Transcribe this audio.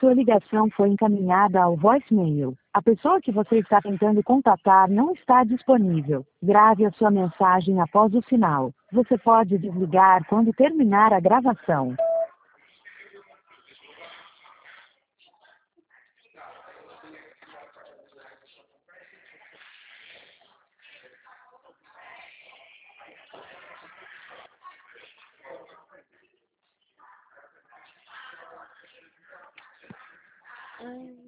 Sua ligação foi encaminhada ao voicemail. A pessoa que você está tentando contatar não está disponível. Grave a sua mensagem após o sinal. Você pode desligar quando terminar a gravação. Ai.